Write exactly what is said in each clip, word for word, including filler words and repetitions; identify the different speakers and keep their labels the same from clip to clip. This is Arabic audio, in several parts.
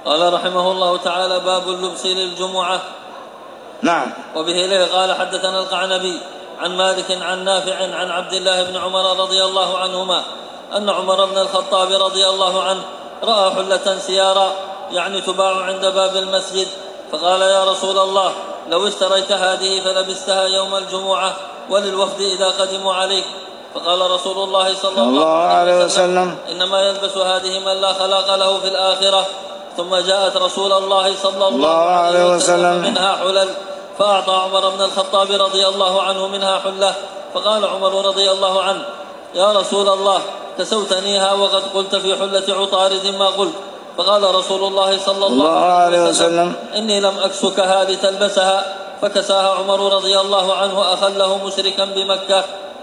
Speaker 1: قال رحمه الله تعالى: باب اللبس للجمعة.
Speaker 2: نعم.
Speaker 1: وبه إليه قال: حدثنا القعنبي عن مالك عن نافع عن عبد الله بن عمر رضي الله عنهما أن عمر بن الخطاب رضي الله عنه رأى حلة سيارا يعني تباع عند باب المسجد، فقال: يا رسول الله، لو اشتريت هذه فلبستها يوم الجمعة وللوفد إذا قدموا عليك. فقال رسول الله صلى الله عليه وسلم: إنما يلبس هذه من لا خلاق له في الآخرة. ثم جاءت رسول الله صلى الله عليه وسلم منها حلل، فأعطى عمر بن الخطاب رضي الله عنه منها حلة. فقال عمر رضي الله عنه: يا رسول الله، كسوتنيها وقد قلت في حلة عطارد ما قلت. فقال رسول الله صلى الله عليه وسلم: إني لم أكسكها لتلبسها. فكساها عمر رضي الله عنه أخله مشركا بمكة.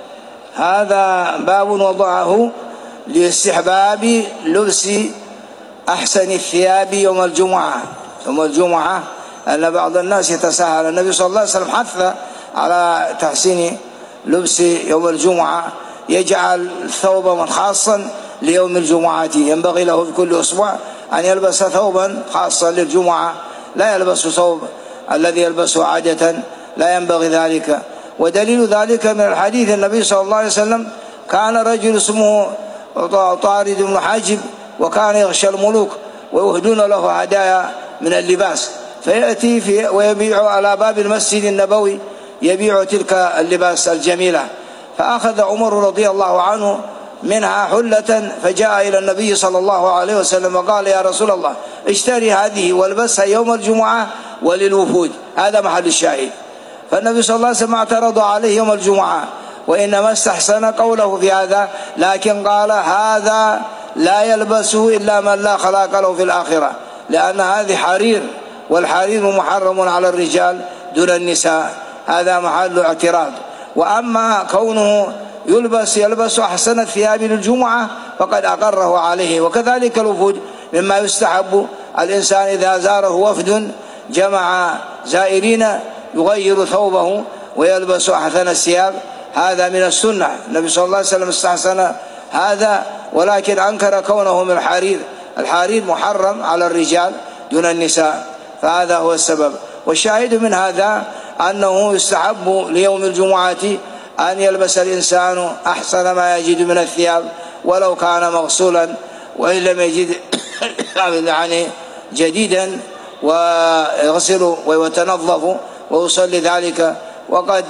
Speaker 2: هذا باب وضعه لاستحباب لبس أحسن الثياب يوم الجمعة. يوم الجمعة أن بعض الناس يتساهل، النبي صلى الله عليه وسلم حث على تحسين لبس يوم الجمعة، يجعل ثوبا خاصا ليوم الجمعة، ينبغي له في كل أسبوع أن يلبس ثوبا خاصا للجمعة، لا يلبس ثوب الذي يلبسه عادة، لا ينبغي ذلك. ودليل ذلك من الحديث النبي صلى الله عليه وسلم: كان رجل اسمه طارد بن حاجب وكان يغشى الملوك ويهدون له هدايا من اللباس، فيأتي في ويبيع على باب المسجد النبوي، يبيع تلك اللباس الجميلة. فأخذ عمر رضي الله عنه منها حلة، فجاء إلى النبي صلى الله عليه وسلم وقال: يا رسول الله، اشتري هذه والبسها يوم الجمعة وللوفود. هذا محل الشاهد. فالنبي صلى الله عليه وسلم اعترض عليه يوم الجمعة، وإنما استحسن قوله في هذا، لكن قال: هذا لا يلبسه إلا من لا خلاق له في الآخرة، لأن هذه حرير، والحرير محرم على الرجال دون النساء. هذا محل اعتراض. وأما كونه يلبس يلبس أحسن الثياب للجمعة فقد أقره عليه. وكذلك الوفود مما يستحب الإنسان إذا زاره وفد جمع زائرين يغير ثوبه ويلبس أحسن الثياب، هذا من السنة. النبي صلى الله عليه وسلم استحسن هذا، ولكن أنكر كونه من الحرير. الحرير محرم على الرجال دون النساء، فهذا هو السبب. والشاهد من هذا أنه يستحب ليوم الجمعة أن يلبس الإنسان أحسن ما يجد من الثياب ولو كان مغسولا، وإن لم يجد يعني جديدا ويغسل ويتنظف ويصلي ذلك. وقد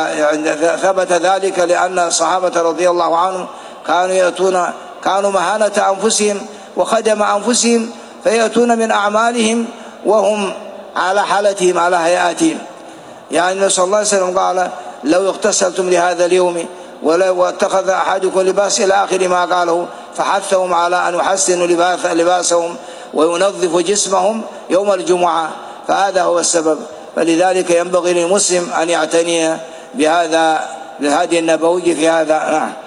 Speaker 2: ثبت ذلك لأن الصحابة رضي الله عنهم كانوا يأتون كانوا مهانة أنفسهم وخدم أنفسهم، فيأتون من أعمالهم وهم على حالتهم على هيئاتهم. يعني النبي صلى الله عليه وسلم قال: لو اغتسلتم لهذا اليوم واتخذ أحدكم لباس إلى آخر ما قاله، فحثهم على أن يحسنوا لباسهم وينظفوا جسمهم يوم الجمعة، فهذا هو السبب. فلذلك ينبغي للمسلم أن يعتني بهذا الهدي النبوي في هذا.